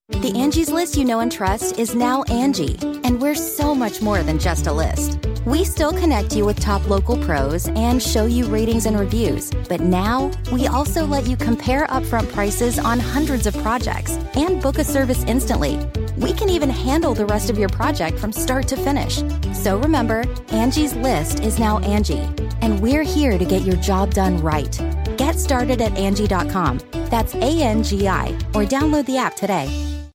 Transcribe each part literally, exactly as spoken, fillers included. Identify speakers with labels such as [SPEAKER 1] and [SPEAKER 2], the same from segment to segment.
[SPEAKER 1] The Angie's List you know and trust is now Angie, and we're so much more than just a list. We still connect you with top local pros and show you ratings and reviews, but now we also let you compare upfront prices on hundreds of projects and book a service instantly. We can even handle the rest of your project from start to finish. So remember, Angie's List is now Angie, and we're here to get your job done right. Get started at Angie dot com. That's A N G I, or download the app today.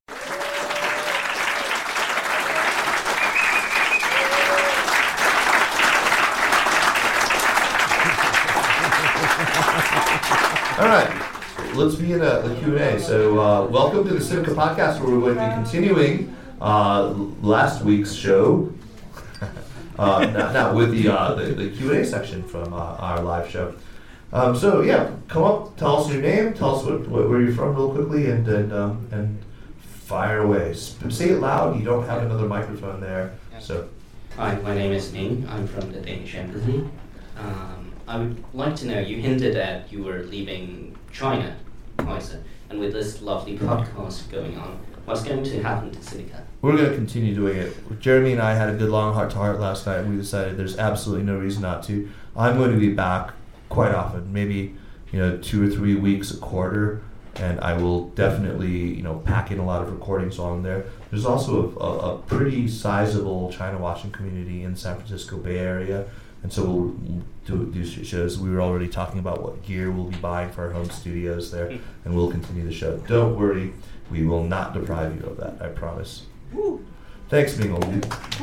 [SPEAKER 2] All right, let's begin a, a Q and A. So uh, welcome to the Civica podcast, where we're going to be continuing uh, last week's show. uh, now, now with the, uh, the the Q and A section from uh, our live show. Um, so yeah, come up, tell us your name, tell us what, what, where you're from real quickly, and and, um, and fire away. Say it loud. You don't have another microphone there. So.
[SPEAKER 3] Hi, my name is Ning. I'm from the Danish Embassy. Um, I would like to know, you hinted at you were leaving China, Isa, and with this lovely podcast going on, what's going to happen to Civica?
[SPEAKER 2] We're going to continue doing it. Jeremy and I had a good long heart-to-heart last night, and we decided there's absolutely no reason not to. I'm going to be back quite often, maybe you know two or three weeks a quarter, and I will definitely you know pack in a lot of recordings on there. There's also a, a, a pretty sizable China watching community in San Francisco Bay Area, and so we'll do, do shows. We were already talking about what gear we'll be buying for our home studios there, and we'll continue the show. Don't worry, we will not deprive you of that, I promise. Woo. Thanks, Ming Olu.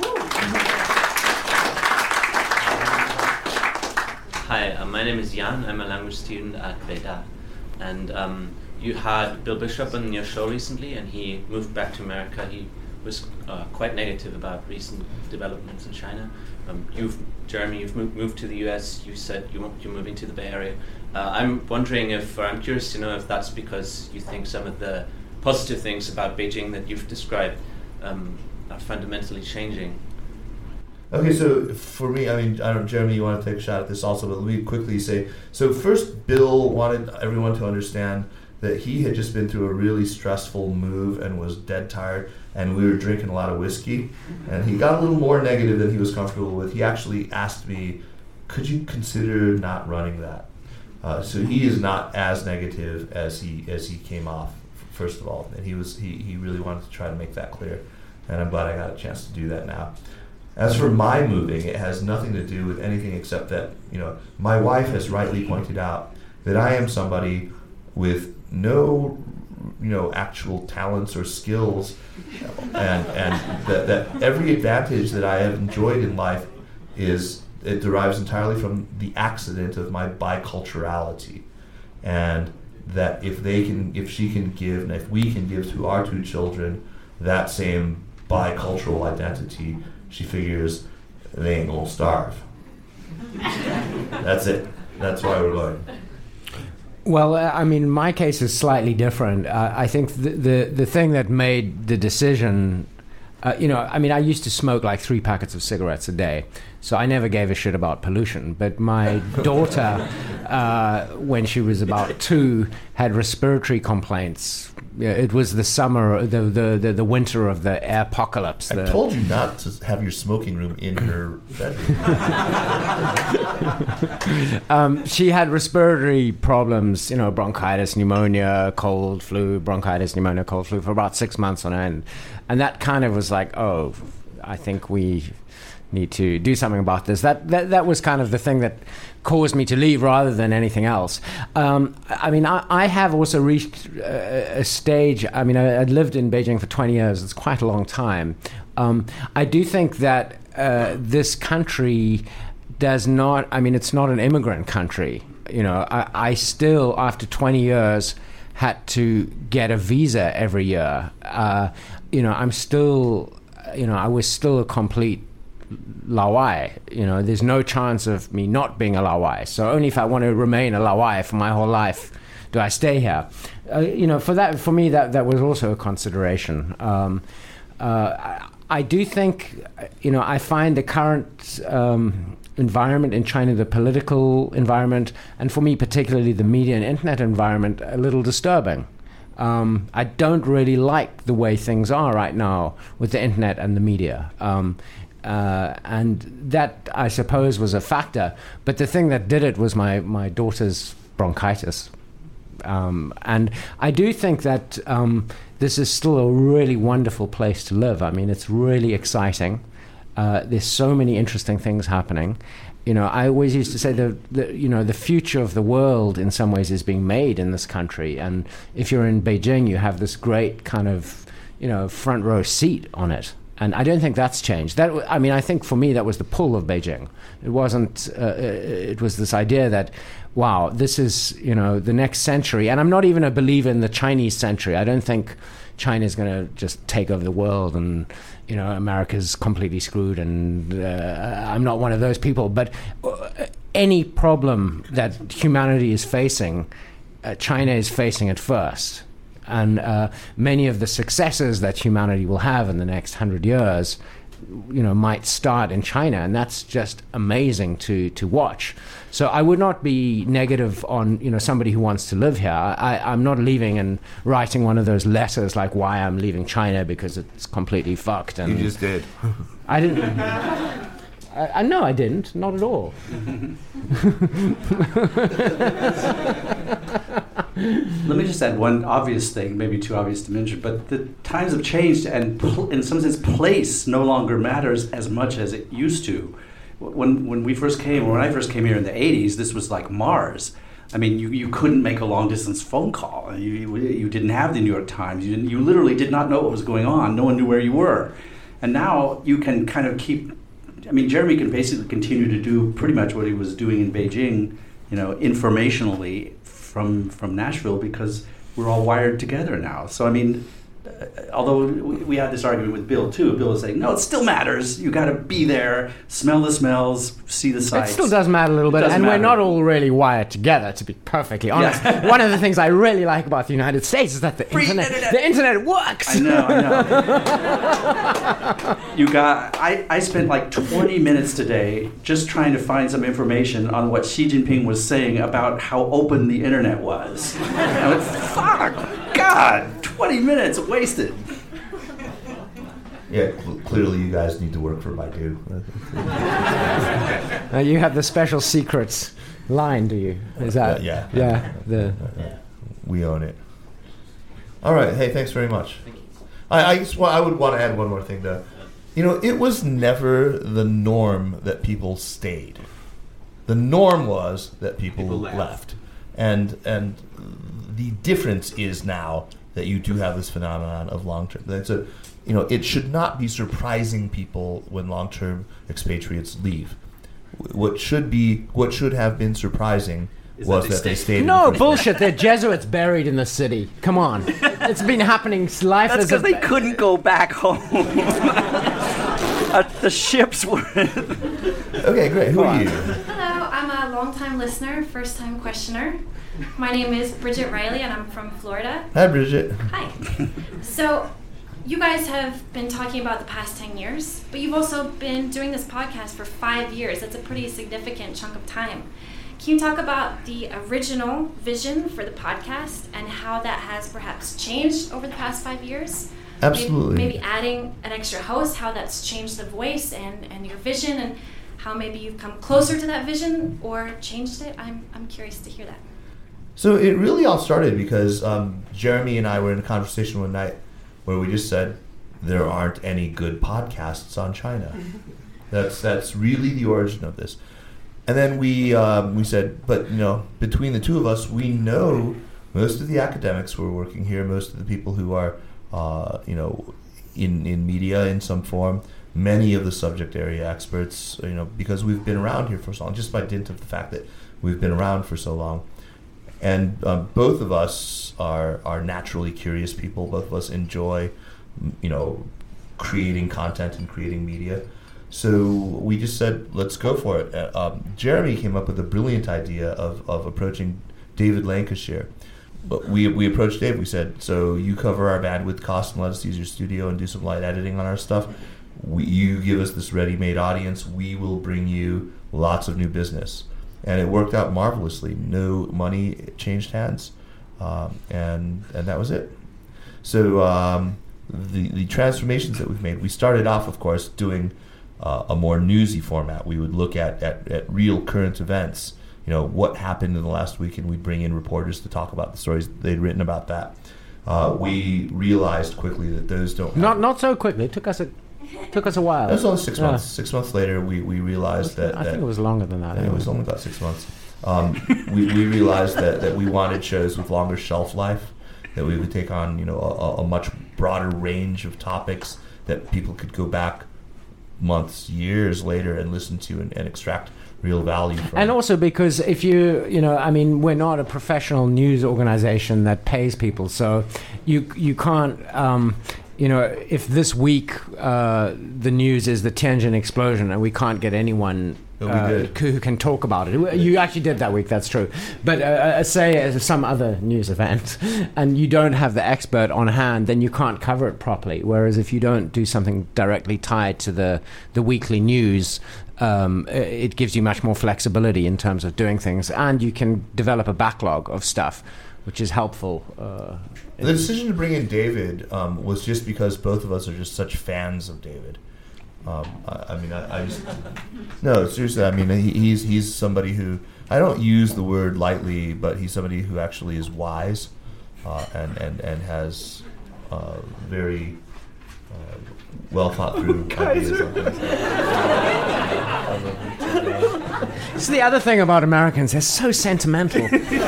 [SPEAKER 4] Hi, uh, my name is Jan. I'm a language student at Beida. And um, you had Bill Bishop on your show recently, and he moved back to America. He was uh, quite negative about recent developments in China. Um, you've, Jeremy, you've moved, moved to the U S. You said you, you're moving to the Bay Area. Uh, I'm wondering if, or I'm curious to know if that's because you think some of the positive things about Beijing that you've described um, are fundamentally changing.
[SPEAKER 2] Okay, so for me, I mean, I don't, Jeremy, you want to take a shot at this also, but let me quickly say, so first, Bill wanted everyone to understand that he had just been through a really stressful move and was dead tired, and we were drinking a lot of whiskey, and he got a little more negative than he was comfortable with. He actually asked me, could you consider not running that? Uh, so he is not as negative as he as he came off, first of all, and he was he, he really wanted to try to make that clear, and I'm glad I got a chance to do that now. As for my moving, it has nothing to do with anything except that, you know, my wife has rightly pointed out that I am somebody with no, you know, actual talents or skills, and and that, that every advantage that I have enjoyed in life is, it derives entirely from the accident of my biculturality, and that if they can, if she can give, and if we can give to our two children that same bicultural identity, she figures they ain't gonna starve. That's it. That's why we're going.
[SPEAKER 5] Well, uh, I mean, my case is slightly different. Uh, I think the, the the thing that made the decision, uh, you know, I mean, I used to smoke like three packets of cigarettes a day, so I never gave a shit about pollution. But my daughter, uh, when she was about two, had respiratory complaints. It was the summer, the the, the, the winter of the airpocalypse.
[SPEAKER 2] I
[SPEAKER 5] the
[SPEAKER 2] told you not to have your smoking room in her bedroom.
[SPEAKER 5] um, she had respiratory problems, you know, bronchitis, pneumonia, cold, flu, bronchitis, pneumonia, cold, flu for about six months on end. And that kind of was like, oh, I think we need to do something about this. That that, that was kind of the thing that caused me to leave rather than anything else. Um, I mean, I, I have also reached a, a stage, I mean, I, I lived in Beijing for twenty years. It's quite a long time. Um, I do think that uh, this country does not, I mean, it's not an immigrant country. You know, I, I still, after twenty years, had to get a visa every year. Uh, you know, I'm still, you know, I was still a complete Laowai. You know, there's no chance of me not being a Laowai. So only if I want to remain a Laowai for my whole life do I stay here. Uh, you know, for that, for me, that that was also a consideration. Um, uh, I, I do think, you know, I find the current um, environment in China, the political environment, and for me particularly the media and internet environment, a little disturbing. Um, I don't really like the way things are right now with the internet and the media. Um, uh, and that, I suppose, was a factor. But the thing that did it was my, my daughter's bronchitis. Um, and I do think that um, this is still a really wonderful place to live. I mean, it's really exciting. Uh, there's so many interesting things happening. You know, I always used to say that, the, you know, the future of the world in some ways is being made in this country. And if you're in Beijing, you have this great kind of, you know, front row seat on it. And I don't think that's changed. That, I mean, I think for me that was the pull of Beijing. It wasn't, uh, it was this idea that, wow, this is, you know, the next century. And I'm not even a believer in the Chinese century. I don't think China's going to just take over the world and, you know, America's completely screwed, and uh, I'm not one of those people. But any problem that humanity is facing, uh, China is facing it first. And uh, many of the successes that humanity will have in the next hundred years, you know, might start in China, and that's just amazing to to watch. So I would not be negative on, you know, somebody who wants to live here. I, I'm not leaving and writing one of those letters like why I'm leaving China because it's completely fucked. And
[SPEAKER 2] You just did.
[SPEAKER 5] I didn't. I, I no, I didn't. Not at all.
[SPEAKER 6] Let me just add one obvious thing, maybe too obvious to mention, but the times have changed, and pl- in some sense, place no longer matters as much as it used to. When when we first came, or when I first came here in the eighties, this was like Mars. I mean, you, you couldn't make a long distance phone call. You, you you didn't have the New York Times. You didn't. You literally did not know what was going on. No one knew where you were. And now you can kind of keep. I mean, Jeremy can basically continue to do pretty much what he was doing in Beijing, you know, informationally from from Nashville, because we're all wired together now. So I mean, uh, although we, we had this argument with Bill too. Bill was saying, no, it still matters. You got to be there, smell the smells, see the sights.
[SPEAKER 5] It still does matter a little bit, and
[SPEAKER 6] matter.
[SPEAKER 5] we're not all really wired together, to be perfectly honest. Yeah. One of the things I really like about the United States is that the
[SPEAKER 6] Free
[SPEAKER 5] internet,
[SPEAKER 6] internet.
[SPEAKER 5] the internet works.
[SPEAKER 6] I know, I know. You got. I, I spent like twenty minutes today just trying to find some information on what Xi Jinping was saying about how open the internet was. I went, fuck, God, twenty minutes wasted.
[SPEAKER 2] Yeah, cl- clearly you guys need to work for Baidu.
[SPEAKER 5] Uh, you have the special secrets line, do you? Is that?
[SPEAKER 2] Uh, yeah.
[SPEAKER 5] Yeah. The.
[SPEAKER 2] We own it. All right. Hey, thanks very much.
[SPEAKER 4] Thank you.
[SPEAKER 2] I, I just wa- I would want to add one more thing though. You know, it was never the norm that people stayed. The norm was that people,
[SPEAKER 7] People left.
[SPEAKER 2] left. And and the difference is now that you do have this phenomenon of long-term. That's a, you know, it should not be surprising people when long-term expatriates leave. What should be, what should have been surprising
[SPEAKER 7] Is
[SPEAKER 2] was
[SPEAKER 7] that they
[SPEAKER 2] that they
[SPEAKER 7] stayed.
[SPEAKER 2] stayed. in
[SPEAKER 5] No
[SPEAKER 2] the first place.
[SPEAKER 5] bullshit. They're Jesuits buried in the city. Come on, it's been happening. Life
[SPEAKER 6] That's
[SPEAKER 5] is a-
[SPEAKER 6] because they couldn't go back home. uh, the ships were.
[SPEAKER 2] Okay, great. Who are you?
[SPEAKER 8] Hello, I'm a long-time listener, first-time questioner. My name is Bridget Riley, and I'm from Florida.
[SPEAKER 2] Hi, Bridget.
[SPEAKER 8] Hi. So, you guys have been talking about the past ten years, but you've also been doing this podcast for five years. That's a pretty significant chunk of time. Can you talk about the original vision for the podcast and how that has perhaps changed over the past five years?
[SPEAKER 2] Absolutely.
[SPEAKER 8] Maybe, maybe adding an extra host, how that's changed the voice and, and your vision, and how maybe you've come closer to that vision or changed it? I'm, I'm curious to hear that.
[SPEAKER 2] So it really all started because um, Jeremy and I were in a conversation one night where we just said there aren't any good podcasts on China. That's that's really the origin of this. And then we um, we said, but you know, between the two of us, we know most of the academics who are working here, most of the people who are uh, you know in in media in some form, many of the subject area experts, you know, because we've been around here for so long, just by dint of the fact that we've been around for so long. And um, both of us are are naturally curious people. Both of us enjoy, you know, creating content and creating media. So we just said, let's go for it. Uh, um, Jeremy came up with a brilliant idea of, of approaching David Lancashire. But we we approached Dave. We said, so you cover our bandwidth costs and let us use your studio and do some light editing on our stuff. We, you give us this ready-made audience. We will bring you lots of new business. And it worked out marvelously. No money changed hands. um, and and that was it. So um, the the transformations that we've made. We started off, of course, doing uh, a more newsy format. We would look at, at at real current events. You know, what happened in the last week, and we'd bring in reporters to talk about the stories they'd written about that. Uh, we realized quickly that those don't.
[SPEAKER 5] Not have, not so quickly. It took us a took us a while.
[SPEAKER 2] It was only six
[SPEAKER 5] yeah.
[SPEAKER 2] months. Six months later, we, we realized that,
[SPEAKER 5] I
[SPEAKER 2] that
[SPEAKER 5] think it was longer than that.
[SPEAKER 2] Yeah, it was only about six months. Um, we we realized that, that we wanted shows with longer shelf life, that we would take on you know a, a much broader range of topics that people could go back months, years later and listen to and, and extract real value from.
[SPEAKER 5] And also because if you, you know, I mean, we're not a professional news organization that pays people, so you you can't, um, you know, if this week uh, the news is the Tianjin explosion and we can't get anyone uh, who can talk about it. You actually did that week, that's true. But uh, say uh, some other news event and you don't have the expert on hand, then you can't cover it properly. Whereas if you don't do something directly tied to the, the weekly news, Um, it gives you much more flexibility in terms of doing things, and you can develop a backlog of stuff, which is helpful. Uh,
[SPEAKER 2] the decision to bring in David um, was just because both of us are just such fans of David. Um, I, I mean, I, I just no seriously. I mean, he, he's he's somebody who I don't use the word lightly, but he's somebody who actually is wise uh, and and and has uh, very. Uh, well thought through ideas.
[SPEAKER 5] It's the other thing about Americans, they're so sentimental.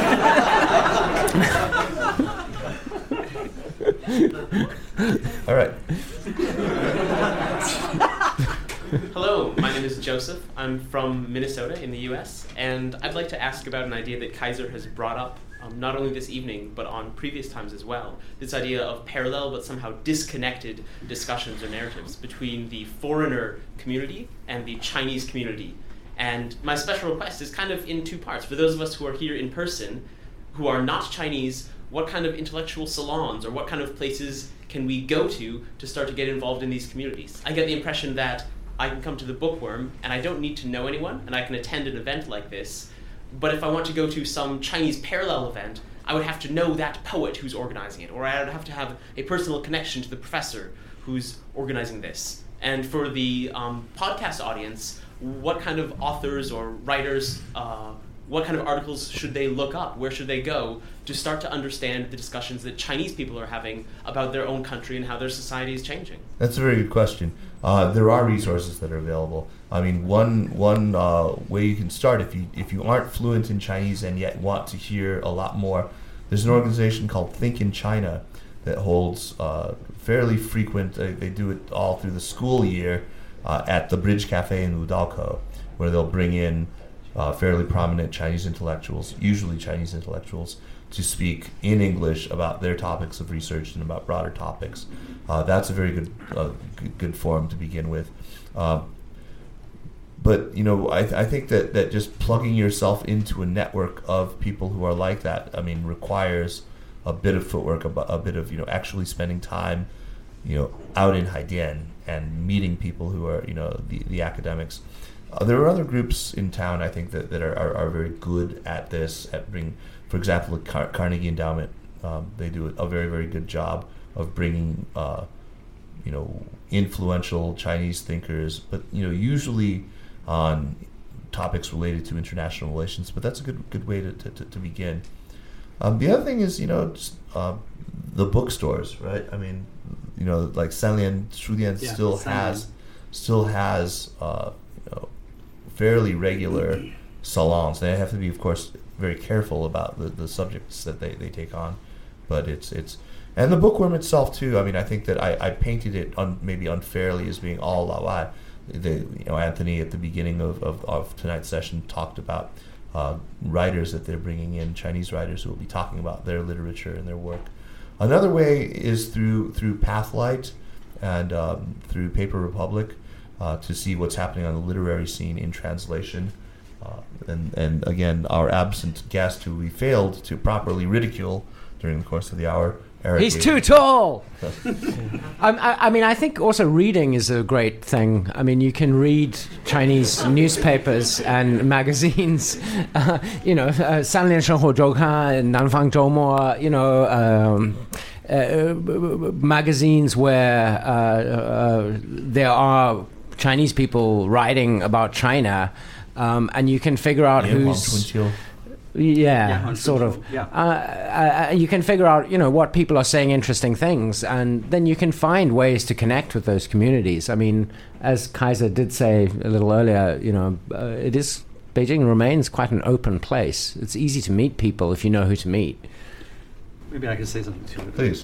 [SPEAKER 2] All right.
[SPEAKER 7] Hello, my name is Joseph. I'm from Minnesota in the U S, and I'd like to ask about an idea that Kaiser has brought up Um, not only this evening, but on previous times as well, this idea of parallel but somehow disconnected discussions or narratives between the foreigner community and the Chinese community. And my special request is kind of in two parts. For those of us who are here in person, who are not Chinese, what kind of intellectual salons or what kind of places can we go to to start to get involved in these communities? I get the impression that I can come to the Bookworm and I don't need to know anyone, and I can attend an event like this. But if I want to go to some Chinese parallel event, I would have to know that poet who's organizing it, or I would have to have a personal connection to the professor who's organizing this. And for the um, podcast audience, what kind of authors or writers, uh, what kind of articles should they look up? Where should they go to start to understand the discussions that Chinese people are having about their own country and how their society is changing? That's
[SPEAKER 2] a very good question. Uh, there are resources that are available. I mean, one one uh, way you can start if you if you aren't fluent in Chinese and yet want to hear a lot more, there's an organization called Think in China that holds uh, fairly frequent. Uh, they do it all through the school year uh, at the Bridge Cafe in Udalco, where they'll bring in uh, fairly prominent Chinese intellectuals, usually Chinese intellectuals, to speak in English about their topics of research and about broader topics. Uh, that's a very good, uh, good good forum to begin with. Uh, but you know, I, th- I think that, that just plugging yourself into a network of people who are like that, I mean, requires a bit of footwork, a, a bit of you know actually spending time, you know, out in Haidian and meeting people who are you know the the academics. Uh, there are other groups in town, I think, that, that are, are, are very good at this, at bringing, for example, the Car- Carnegie Endowment. Um, they do a very, very good job of bringing, uh, you know, influential Chinese thinkers, but, you know, usually on topics related to international relations. But that's a good good way to, to, to begin. Um, the other thing is, you know, just, uh, the bookstores, right? I mean, you know, like Sanlian Shudian yeah, still Sanlian. has, still has, uh, you know, fairly regular salons. They have to be, of course, very careful about the, the subjects that they, they take on, but it's it's and the Bookworm itself too. I mean, I think that I, I painted it un, maybe unfairly as being all Laoai. The you know Anthony at the beginning of, of, of tonight's session talked about uh, writers that they're bringing in, Chinese writers who will be talking about their literature and their work. Another way is through through Pathlight and um, through Paper Republic. Uh, to see what's happening on the literary scene in translation. Uh, and, and again, our absent guest, who we failed to properly ridicule during the course of the hour, Eric
[SPEAKER 5] He's
[SPEAKER 2] gave
[SPEAKER 5] too
[SPEAKER 2] me.
[SPEAKER 5] tall. um, I, I mean, I think also reading is a great thing. I mean, you can read Chinese newspapers and magazines. Uh, you know, uh, 三联生活周刊, 南方周末, you know, um, uh, magazines where uh, uh, there are Chinese people writing about China, um, and you can figure out
[SPEAKER 2] Yeah,
[SPEAKER 5] who's...
[SPEAKER 2] Wang Chunqiu.
[SPEAKER 5] Yeah,
[SPEAKER 6] Yeah,
[SPEAKER 5] sort of.
[SPEAKER 6] yeah.
[SPEAKER 5] Uh, uh, you can figure out, you know, what people are saying interesting things, and then you can find ways to connect with those communities. I mean, as Kaiser did say a little earlier, you know, uh, it is Beijing remains quite an open place. It's easy to meet people if you know who to meet.
[SPEAKER 6] Maybe I can say something too.
[SPEAKER 2] Please.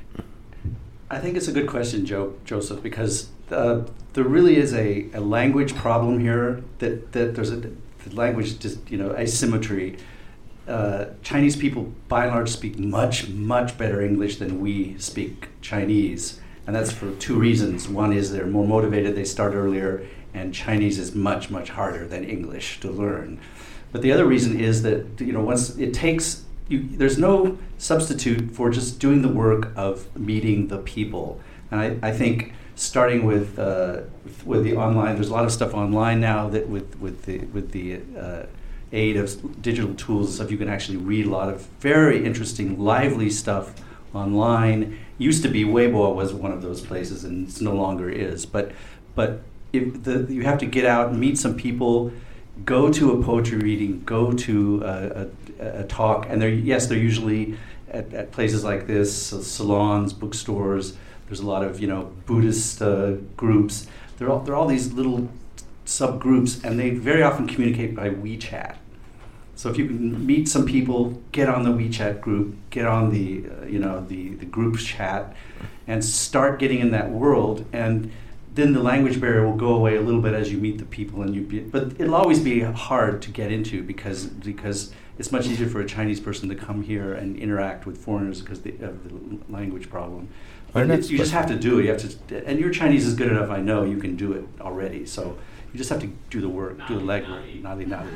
[SPEAKER 6] I think it's a good question, Joe, Joseph, because uh, there really is a, a language problem here. That, that there's a the language just you know asymmetry. Uh, Chinese people, by and large, speak much much better English than we speak Chinese, and that's for two reasons. One is they're more motivated; they start earlier, and Chinese is much much harder than English to learn. But the other reason is that you know once it takes. You, there's no substitute for just doing the work of meeting the people, and I, I think starting with, uh, with with the online, there's a lot of stuff online now that with with the with the uh, aid of digital tools, stuff you can actually read a lot of very interesting, lively stuff online. Used to be Weibo was one of those places, and it no longer is. But but if the you have to get out and meet some people. Go to a poetry reading, go to a, a, a talk, and they're yes, they're usually at, at places like this, so salons, bookstores. There's a lot of you know Buddhist uh, groups. They're all they're all these little subgroups, and they very often communicate by WeChat. So if you can meet some people, get on the WeChat group, get on the uh, you know the the group chat, and start getting in that world and. Then the language barrier will go away a little bit as you meet the people, and you. Be, but it'll always be hard to get into because because it's much easier for a Chinese person to come here and interact with foreigners because of the language problem. But it's, you just have to do it. You have to, and your Chinese is good enough. I know you can do it already. So you just have to do the work, do the legwork. Nadi nadi.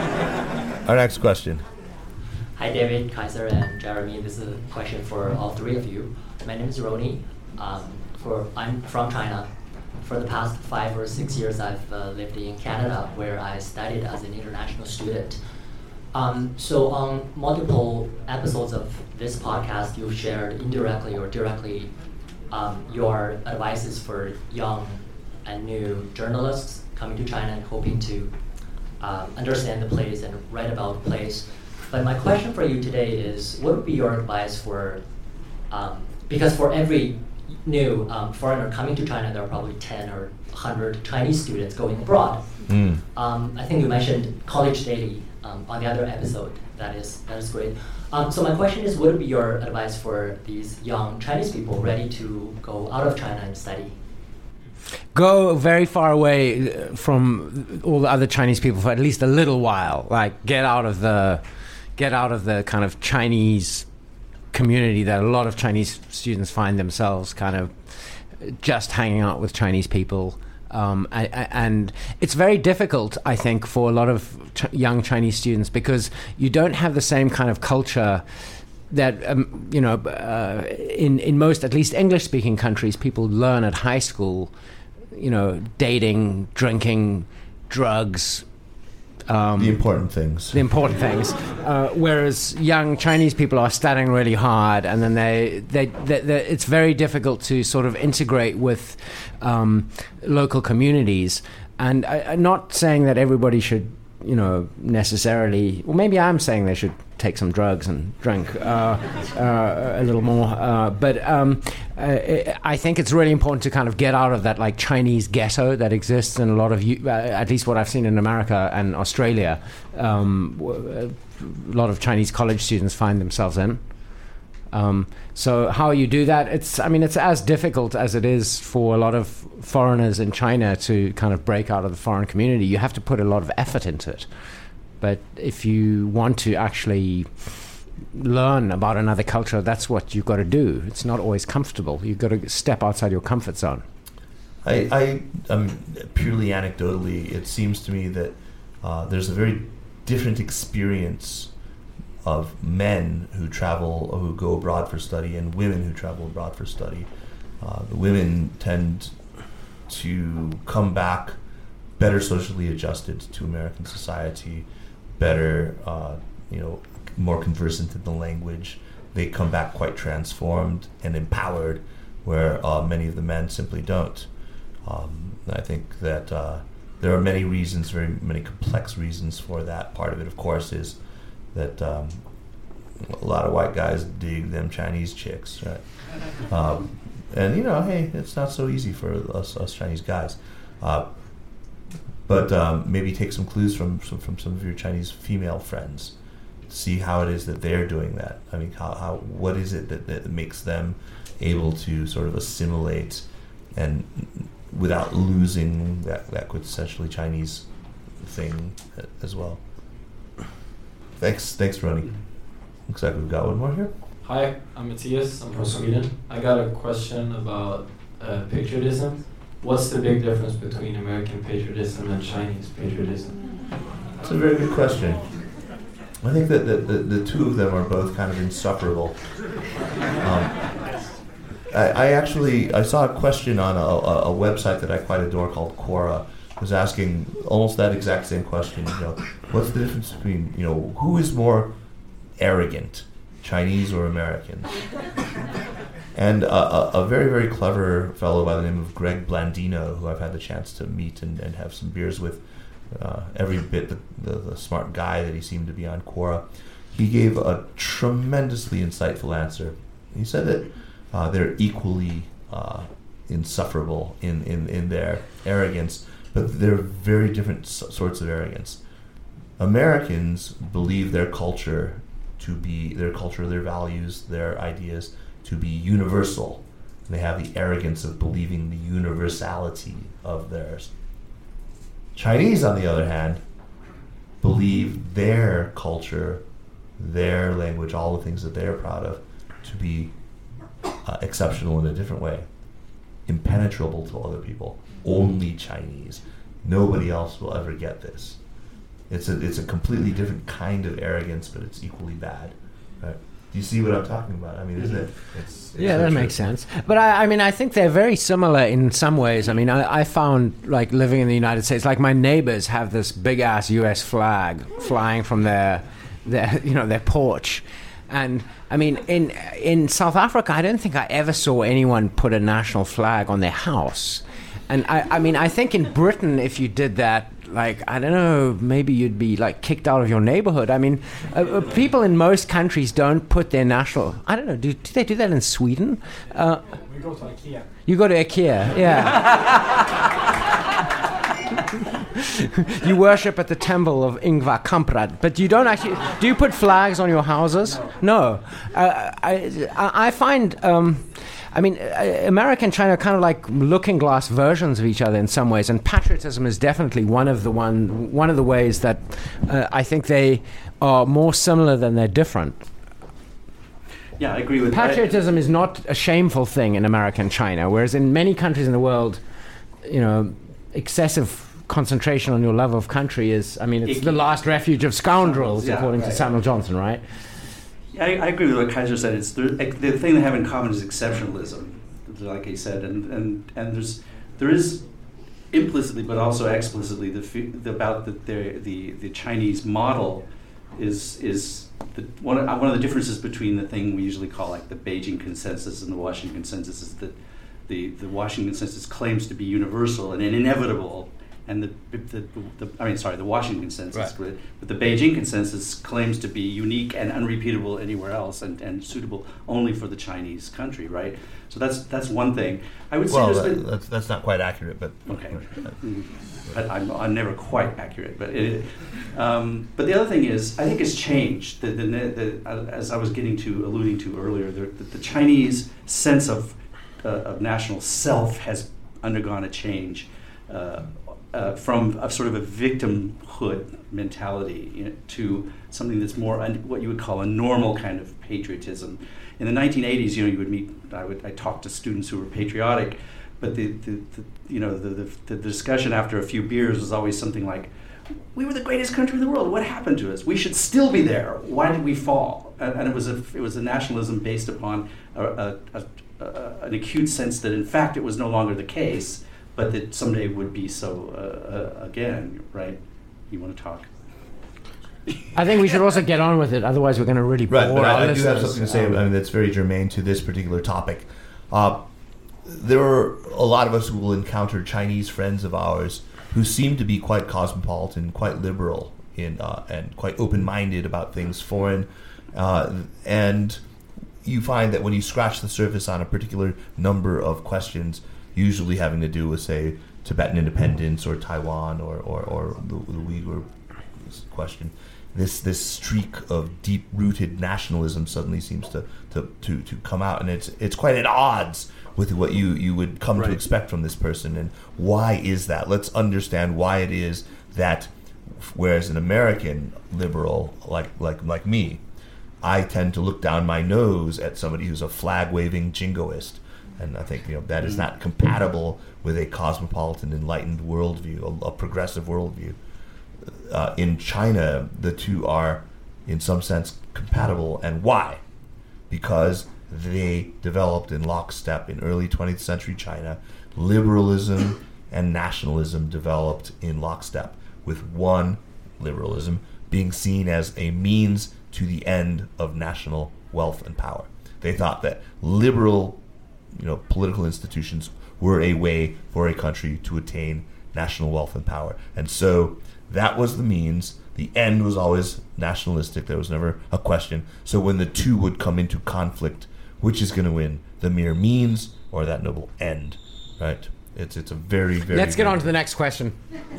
[SPEAKER 2] Our next question.
[SPEAKER 9] Hi, David, Kaiser, and Jeremy. This is a question for all three of you. My name is Roni. Um, for I'm from China. For the past five or six years, I've uh, lived in Canada, where I studied as an international student. Um, so on multiple episodes of this podcast, you've shared indirectly or directly um, your advices for young and new journalists coming to China and hoping to um, understand the place and write about the place. But my question for you today is, what would be your advice for, um, because for every new um, foreigner coming to China, there are probably ten or one hundred Chinese students going abroad.
[SPEAKER 2] Mm.
[SPEAKER 9] Um, I think you mentioned College Daily um, on the other episode. That is that is great. Um, so my question is, what would be your advice for these young Chinese people ready to go out of China and study?
[SPEAKER 5] Go very far away from all the other Chinese people for at least a little while. Like get out of the, get out of the kind of Chinese community that a lot of Chinese students find themselves kind of just hanging out with Chinese people. Um, I, I, and it's very difficult, I think, for a lot of ch- young Chinese students because you don't have the same kind of culture that, um, you know, uh, in, in most, at least English-speaking countries, people learn at high school, you know, dating, drinking, drugs, Um,
[SPEAKER 2] the important things.
[SPEAKER 5] The important things. Uh, whereas young Chinese people are studying really hard, and then they, they, they, they it's very difficult to sort of integrate with um, local communities. And I, I'm not saying that everybody should, you know, necessarily. Well, maybe I'm saying they should take some drugs and drink uh, uh, a little more. Uh, but um, uh, I think it's really important to kind of get out of that like Chinese ghetto that exists in a lot of, uh, at least what I've seen in America and Australia. Um, a lot of Chinese college students find themselves in. Um, so how you do that, it's, I mean, it's as difficult as it is for a lot of foreigners in China to kind of break out of the foreign community. You have to put a lot of effort into it. But if you want to actually learn about another culture, that's what you've got to do. It's not always comfortable. You've got to step outside your comfort zone.
[SPEAKER 2] I, I um, purely anecdotally, it seems to me that uh, there's a very different experience of men who travel or who go abroad for study and women who travel abroad for study. Uh, the women tend to come back better socially adjusted to American society, better, uh, you know, more conversant in the language. They come back quite transformed and empowered, where uh, many of the men simply don't. Um, I think that uh, there are many reasons, very many complex reasons for that. Part of it, of course, is that um, a lot of white guys dig them Chinese chicks, right? Um, and you know, hey, it's not so easy for us, us Chinese guys. Uh, but um, maybe take some clues from, from from some of your Chinese female friends. See how it is that they're doing that. I mean, how, how what is it that, that makes them able to sort of assimilate and without losing that, that quintessentially Chinese thing as well. Thanks, thanks, Ronnie. Looks like we've got one more here.
[SPEAKER 10] Hi, I'm Matthias. I'm from Sweden. I got a question about uh, patriotism. What's the big difference between American patriotism and Chinese patriotism?
[SPEAKER 2] That's a very good question. I think that the, the, the two of them are both kind of insufferable. Um, I, I actually I saw a question on a, a, a website that I quite adore called Quora. It was asking almost that exact same question. You know, what's the difference between, you know, who is more arrogant, Chinese or Americans? And a, a, a very, very clever fellow by the name of Greg Blandino, who I've had the chance to meet and, and have some beers with, uh, every bit the, the, the smart guy that he seemed to be on Quora, he gave a tremendously insightful answer. He said that uh, they're equally uh, insufferable in, in, in their arrogance, but they're very different s- sorts of arrogance. Americans believe their culture to be, their culture, their values, their ideas, to be universal. They have the arrogance of believing the universality of theirs. Chinese, on the other hand, believe their culture, their language, all the things that they're proud of, to be uh, exceptional in a different way, impenetrable to other people. Only Chinese. Nobody else will ever get this. It's a it's a completely different kind of arrogance, but it's equally bad. Right? Do you see what I'm talking about? I mean, isn't it? It's, it's
[SPEAKER 5] yeah, that
[SPEAKER 2] true.
[SPEAKER 5] makes sense. But I, I mean, I think they're very similar in some ways. I mean, I, I found, like, living in the United States, like my neighbors have this big ass U S flag flying from their, their, you know, their porch. And I mean, in in South Africa, I don't think I ever saw anyone put a national flag on their house. And I, I mean, I think in Britain, if you did that, like, I don't know, maybe you'd be, like, kicked out of your neighborhood. I mean, uh, uh, people in most countries don't put their national... I don't know, do, do they do that in Sweden? Uh,
[SPEAKER 10] We go to IKEA.
[SPEAKER 5] You go to IKEA, yeah. You worship at the temple of Ingvar Kamprad, but you don't actually... Do you put flags on your houses? No. Uh, I, I find... Um, I mean, uh, America and China are kind of like looking glass versions of each other in some ways, and patriotism is definitely one of the one one of the ways that uh, I think they are more similar than they're different.
[SPEAKER 6] Yeah, I agree with
[SPEAKER 5] Patriotism is not a shameful thing in America and China, whereas in many countries in the world, you know, excessive concentration on your love of country is, I mean, it's
[SPEAKER 6] it,
[SPEAKER 5] the last refuge of scoundrels,
[SPEAKER 6] yeah,
[SPEAKER 5] according
[SPEAKER 6] right.
[SPEAKER 5] to Samuel Johnson, right?
[SPEAKER 6] I, I agree with what Kaiser said. It's the, the thing they have in common is exceptionalism, like he said, and and, and there's there is implicitly, but also explicitly, the, the about the, the the the Chinese model is is the, one of, one of the differences between the thing we usually call like the Beijing Consensus and the Washington Consensus is that the the Washington Consensus claims to be universal and inevitable. And the, the, the, I mean, sorry, the Washington Consensus, right. But the Beijing Consensus claims to be unique and unrepeatable anywhere else, and, and suitable only for the Chinese country, right? So that's that's one thing. I would say
[SPEAKER 2] well,
[SPEAKER 6] there's
[SPEAKER 2] that,
[SPEAKER 6] been,
[SPEAKER 2] that's that's not quite accurate, but
[SPEAKER 6] okay. But I'm, I'm never quite accurate. But it, um, but the other thing is, I think it's changed. The, the, the, as I was getting to alluding to earlier, the, the, the Chinese sense of uh, of national self has undergone a change. Uh, Uh, from a sort of a victimhood mentality, you know, to something that's more un- what you would call a normal kind of patriotism. In the nineteen eighties, you know, you would meet. I would I talked to students who were patriotic, but the, the, the you know the, the the discussion after a few beers was always something like, we were the greatest country in the world. What happened to us? We should still be there. Why did we fall? And, and it was a it was a nationalism based upon a, a, a, a, an acute sense that in fact it was no longer the case, but that someday would be so uh, uh, again. Right? You want to talk?
[SPEAKER 5] I think we should also get on with it. Otherwise, we're going to really
[SPEAKER 2] right,
[SPEAKER 5] bore
[SPEAKER 2] but
[SPEAKER 5] our
[SPEAKER 2] I, I do
[SPEAKER 5] listeners.
[SPEAKER 2] have something to say. I mean, that's very germane to this particular topic. Uh, there are a lot of us who will encounter Chinese friends of ours who seem to be quite cosmopolitan, quite liberal, in uh, and quite open-minded about things foreign. Uh, and you find that when you scratch the surface on a particular number of questions, usually having to do with, say, Tibetan independence or Taiwan or, or, or the, the Uyghur question, this this streak of deep-rooted nationalism suddenly seems to, to, to, to come out, and it's it's quite at odds with what you, you would come right. to expect from this person. And why is that? Let's understand why it is that, whereas an American liberal like like like me, I tend to look down my nose at somebody who's a flag-waving jingoist. And I think, you know, that is not compatible with a cosmopolitan, enlightened worldview, a, a progressive worldview. Uh, in China, the two are, in some sense, compatible. And why? Because they developed in lockstep in early twentieth century China. Liberalism and nationalism developed in lockstep, with one, liberalism, being seen as a means to the end of national wealth and power. They thought that liberal, you know, political institutions were a way for a country to attain national wealth and power. And so that was the means. The end was always nationalistic. There was never a question. So when the two would come into conflict, which is going to win, the mere means or that noble end, right? It's it's a very, very...
[SPEAKER 5] Let's get
[SPEAKER 2] very
[SPEAKER 5] on to the next question.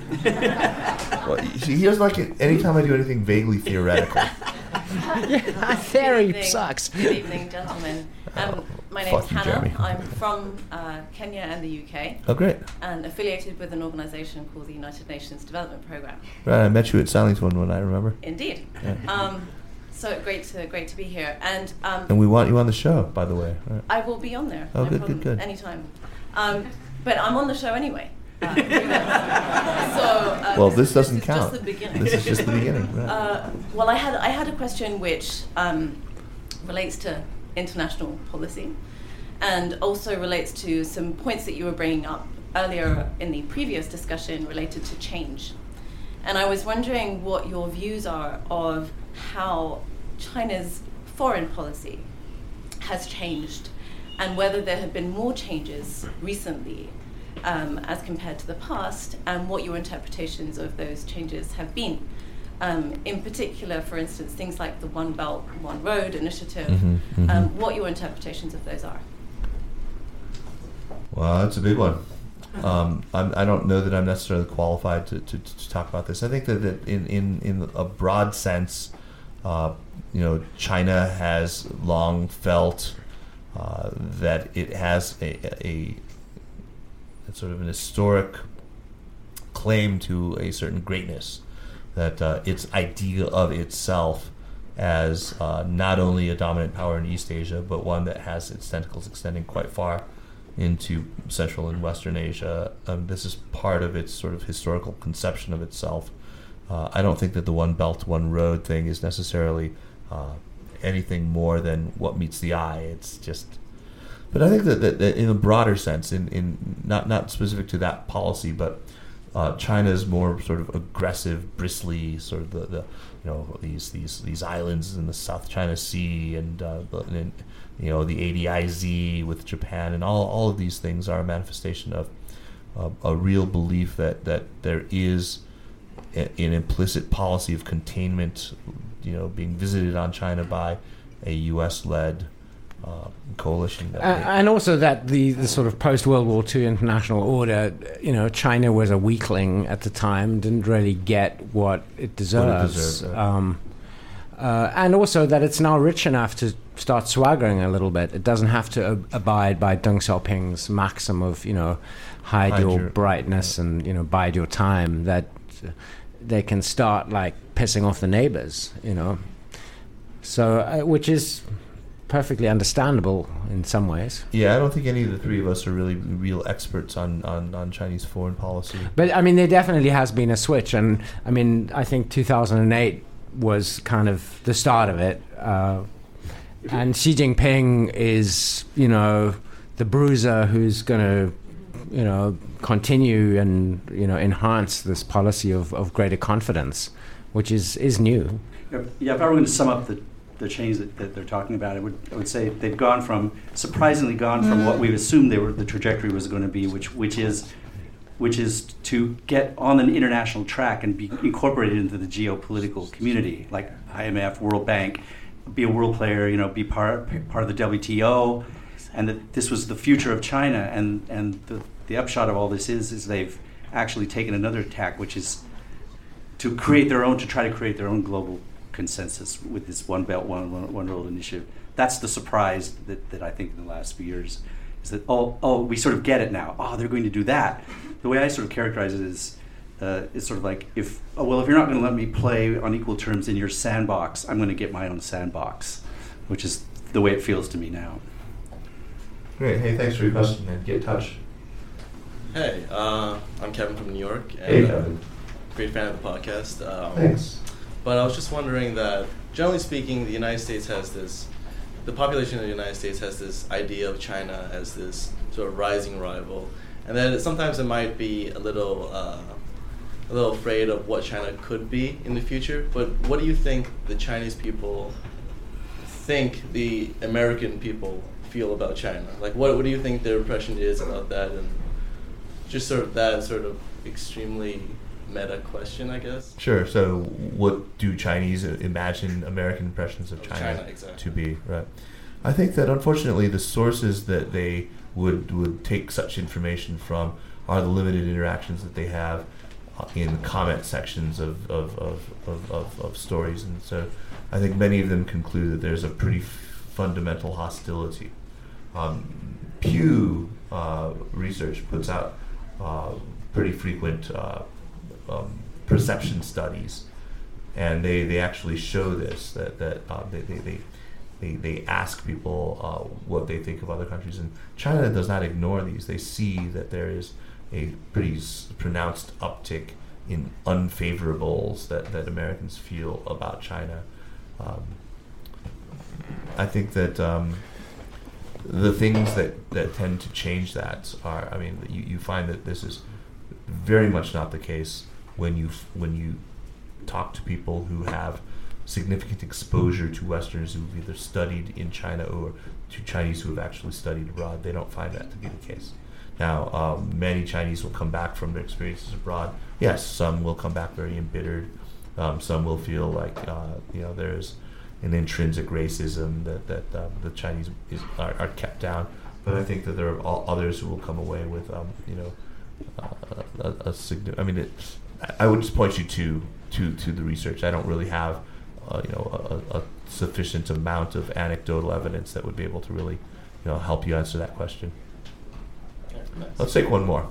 [SPEAKER 2] Well, he doesn't like it anytime I do anything vaguely theoretical.
[SPEAKER 5] Yeah, theory
[SPEAKER 11] Good evening.
[SPEAKER 5] sucks.
[SPEAKER 11] Good evening, gentlemen. Um, my
[SPEAKER 2] Fuck
[SPEAKER 11] name is
[SPEAKER 2] you,
[SPEAKER 11] Hannah.
[SPEAKER 2] Jeremy.
[SPEAKER 11] I'm from uh, Kenya and the U K.
[SPEAKER 2] Oh, great.
[SPEAKER 11] And affiliated with an organisation called the United Nations Development Programme.
[SPEAKER 2] Right, I met you at Sallington one night, remember?
[SPEAKER 11] Indeed.
[SPEAKER 2] Yeah.
[SPEAKER 11] Um, so great to great to be here. And um,
[SPEAKER 2] And we want you on the show, by the way. Right.
[SPEAKER 11] I will be on there.
[SPEAKER 2] Oh,
[SPEAKER 11] no
[SPEAKER 2] good,
[SPEAKER 11] problem,
[SPEAKER 2] good, good.
[SPEAKER 11] Anytime. Um, but I'm on the show anyway. Uh, so, uh,
[SPEAKER 2] Well, this doesn't
[SPEAKER 11] is
[SPEAKER 2] count.
[SPEAKER 11] Just the beginning.
[SPEAKER 2] This is just the beginning, right.
[SPEAKER 11] Uh, well, I had I had a question which um, relates to international policy, and also relates to some points that you were bringing up earlier in the previous discussion related to change. And I was wondering what your views are of how China's foreign policy has changed, and whether there have been more changes recently Um, as compared to the past, and what your interpretations of those changes have been. Um, in particular, for instance, things like the One Belt, One Road initiative,
[SPEAKER 2] Mm-hmm, mm-hmm.
[SPEAKER 11] Um, what your interpretations of those are.
[SPEAKER 2] Well, that's a big one. Um, I'm, I don't know that I'm necessarily qualified to, to, to talk about this. I think that, that in, in, in a broad sense, uh, you know, China has long felt uh, that it has a, a It's sort of an historic claim to a certain greatness, that uh, its idea of itself as uh, not only a dominant power in East Asia, but one that has its tentacles extending quite far into Central and Western Asia. Um, this is part of its sort of historical conception of itself. Uh, I don't think that the One Belt, One Road thing is necessarily uh, anything more than what meets the eye. It's just... But I think that, that, that in a broader sense, in, in not not specific to that policy, but uh, China's more sort of aggressive, bristly, sort of the, the you know these these these islands in the South China Sea, and, uh, and you know the A D I Z with Japan, and all all of these things are a manifestation of uh, a real belief that that there is a, an implicit policy of containment, you know, being visited on China by a U S-led Uh, coalition. That
[SPEAKER 5] uh, and also that the, the sort of post-World War Two international order, you know, China was a weakling at the time, didn't really get what it deserves.
[SPEAKER 2] What it deserved, right.
[SPEAKER 5] um, uh, and also that it's now rich enough to start swaggering a little bit. It doesn't have to ab- abide by Deng Xiaoping's maxim of, you know, hide,
[SPEAKER 2] Hide
[SPEAKER 5] your,
[SPEAKER 2] your-
[SPEAKER 5] brightness and, you know, bide your time, that uh, they can start, like, pissing off the neighbors, you know. So, uh, which is... perfectly understandable in some ways.
[SPEAKER 2] Yeah, I don't think any of the three of us are really real experts on, on, on Chinese foreign policy.
[SPEAKER 5] But I mean, there definitely has been a switch, and I mean, I think two thousand eight was kind of the start of it. Uh, and Xi Jinping is, you know, the bruiser who's going to, you know, continue and, you know, enhance this policy of, of greater confidence, which is, is new.
[SPEAKER 6] Yeah, if I were going to sum up the the change that, that they're talking about, I would I would say they've gone from surprisingly gone from what we assumed they were the trajectory was going to be, which which is which is to get on an international track and be incorporated into the geopolitical community, like I M F, World Bank, be a world player, you know, be part part of the W T O, and that this was the future of China. And and the the upshot of all this is is they've actually taken another tack, which is to create their own, to try to create their own global consensus with this One Belt, One, One, One Road initiative. That's the surprise that, that I think in the last few years is that, oh, oh, we sort of get it now. Oh, they're going to do that. The way I sort of characterize it is, uh, it's sort of like, if, oh, well, if you're not going to let me play on equal terms in your sandbox, I'm going to get my own sandbox, which is the way it feels to me now.
[SPEAKER 2] Great. Hey, thanks for your question, and get in touch.
[SPEAKER 12] Hey, uh, I'm Kevin from New York. And,
[SPEAKER 2] hey, Kevin.
[SPEAKER 12] Uh, great fan of the podcast. Um,
[SPEAKER 2] Thanks.
[SPEAKER 12] But I was just wondering that, generally speaking, the United States has this, the population of the United States has this idea of China as this sort of rising rival, and that it, sometimes it might be a little, uh, a little afraid of what China could be in the future. But what do you think the Chinese people think the American people feel about China? Like, what what do you think their impression is about that, and just sort of that sort of extremely meta question, I guess.
[SPEAKER 2] Sure. So, what do Chinese imagine American impressions of China,
[SPEAKER 12] China exactly.
[SPEAKER 2] to be? Right. I think that unfortunately the sources that they would would take such information from are the limited interactions that they have uh, in comment sections of of, of, of, of of stories, and so I think many of them conclude that there's a pretty f- fundamental hostility. Um, Pew uh, Research puts out uh, pretty frequent Uh, Um, perception studies, and they, they actually show this, that, that uh, they, they, they, they, they ask people uh, what they think of other countries, and China does not ignore these. They see that there is a pretty s- pronounced uptick in unfavorables that, that Americans feel about China. Um, I think that um, the things that, that tend to change that are, I mean, you, you find that this is very much not the case when you when you talk to people who have significant exposure to Westerners who've either studied in China or to Chinese who have actually studied abroad. They don't find that to be the case. Now, um, many Chinese will come back from their experiences abroad. Yes, some will come back very embittered. Um, some will feel like uh, you know there's an intrinsic racism that that um, the Chinese is, are, are kept down. But I think that there are all others who will come away with um, you know uh, a, a significant. I mean, it, I would just point you to to to the research. I don't really have uh, you know a, a sufficient amount of anecdotal evidence that would be able to really you know help you answer that question. Let's take one more.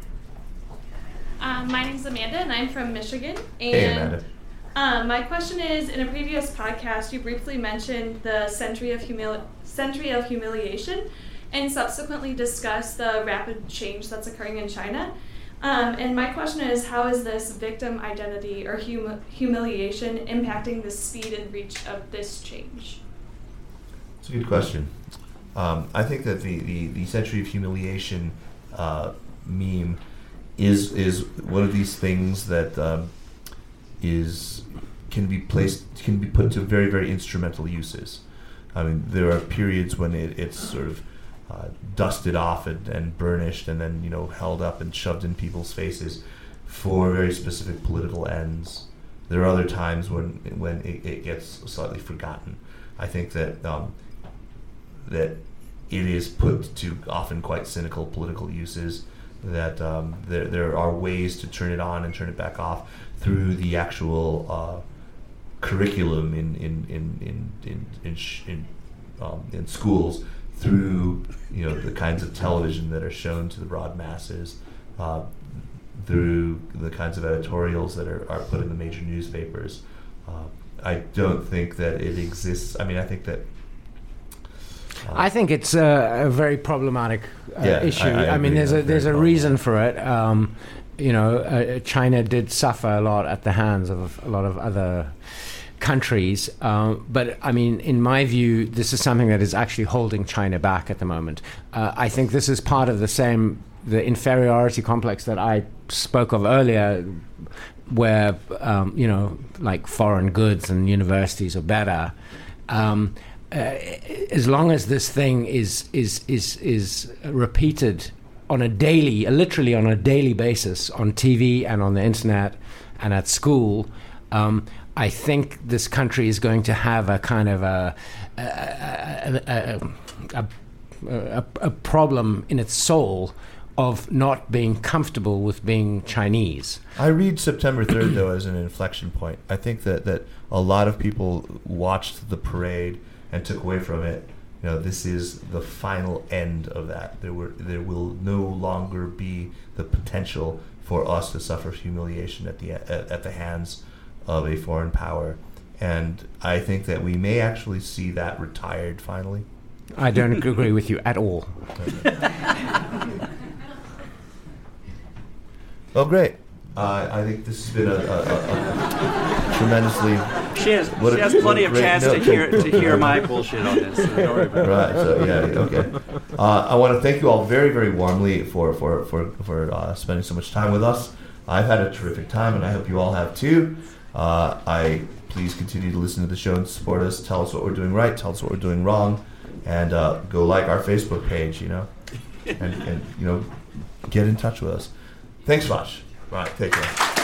[SPEAKER 13] Um, my name's Amanda, and I'm from Michigan. And
[SPEAKER 2] Hey, Amanda.
[SPEAKER 13] Um, my question is: in a previous podcast, you briefly mentioned the century of humili- century of humiliation, and subsequently discussed the rapid change that's occurring in China. Um, and my question is: how is this victim identity or hum- humiliation impacting the speed and reach of this change?
[SPEAKER 2] It's a good question. Um, I think that the, the, the century of humiliation uh, meme is is one of these things that um, is can be placed can be put to very very instrumental uses. I mean, there are periods when it, it's sort of uh, dusted off and, and burnished, and then you know held up and shoved in people's faces for very specific political ends. There are other times when when it, it gets slightly forgotten. I think that um, that it is put to often quite cynical political uses. That um, there there are ways to turn it on and turn it back off through the actual uh, curriculum in in in in in in, sh- in, um, in schools, through you know the kinds of television that are shown to the broad masses, uh, through the kinds of editorials that are, are put in the major newspapers. Uh, I don't think that it exists. I mean, I think that
[SPEAKER 5] I think it's a, a very problematic uh,
[SPEAKER 2] Yeah,
[SPEAKER 5] issue.
[SPEAKER 2] I- I
[SPEAKER 5] I, mean,
[SPEAKER 2] agree.
[SPEAKER 5] there's a
[SPEAKER 2] Very
[SPEAKER 5] there's a
[SPEAKER 2] problematic.
[SPEAKER 5] reason for it. Um, you know, uh, China did suffer a lot at the hands of a lot of other countries. Um, but I mean, in my view, this is something that is actually holding China back at the moment. Uh, I think this is part of the same the inferiority complex that I spoke of earlier, where um, you know, like foreign goods and universities are better. Um, uh, as long as this thing is is is is repeated on a daily, literally on a daily basis on T V and on the internet and at school, um, I think this country is going to have a kind of a a, a, a, a, a problem in its soul of not being comfortable with being Chinese.
[SPEAKER 2] I read September third, though, as an inflection point. I think that, that a lot of people watched the parade and took away from it, you know, this is the final end of that. There were there will no longer be the potential for us to suffer humiliation at the at, at the hands of a foreign power. And I think that we may actually see that retired finally.
[SPEAKER 5] I don't agree with you at all.
[SPEAKER 2] Well, great. Uh, I think this has been a, a, a, a tremendously.
[SPEAKER 6] She has,
[SPEAKER 2] what
[SPEAKER 6] she
[SPEAKER 2] a-
[SPEAKER 6] has
[SPEAKER 2] what a
[SPEAKER 6] plenty of
[SPEAKER 2] great
[SPEAKER 6] chance to
[SPEAKER 2] note.
[SPEAKER 6] hear to hear my bullshit on this. So don't worry about it.
[SPEAKER 2] Right. So yeah. Okay. Uh, I want to thank you all very, very warmly for for for for uh, spending so much time with us. I've had a terrific time, and I hope you all have too. Uh, I please continue to listen to the show and support us. Tell us what we're doing right. Tell us what we're doing wrong, and uh, go like our Facebook page. You know, and and you know, get in touch with us. Thanks much. Right. Take care.